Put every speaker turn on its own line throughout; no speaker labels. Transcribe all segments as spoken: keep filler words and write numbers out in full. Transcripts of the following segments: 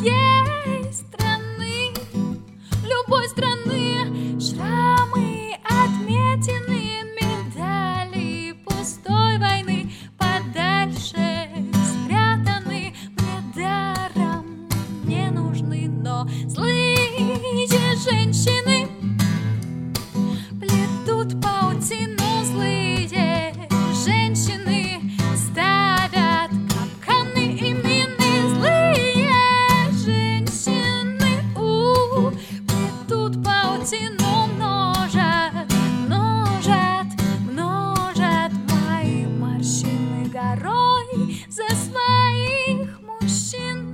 моей страны, любой страны, шрамы, отметины, медали пустой войны подальше спрятаны, мне даром не нужны, но злые женщины плетут паутину, злые женщины ставят капканы и мины, злые женщины у плетут паутину, множат, множат, множат мои морщины горой за своих мужчин,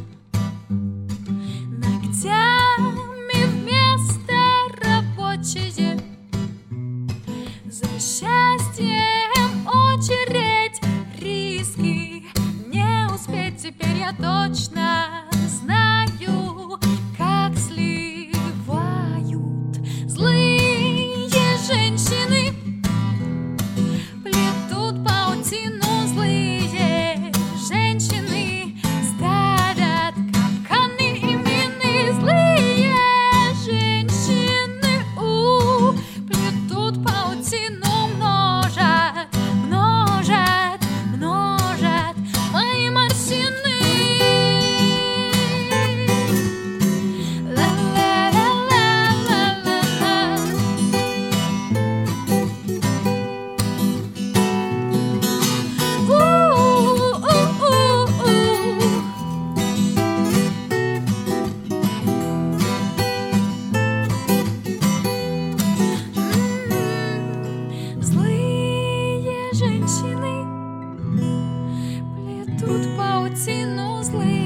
ногтями вместо рабочие, за счастьем очередь, риски не успеть. Теперь я точно знаю, как сливают злые женщины, плетут паутину, злые женщины ставят капканы и мины, злые женщины у плетут паутину, множат, множат, множат мои морщины. Злые женщины плетут паутину, злые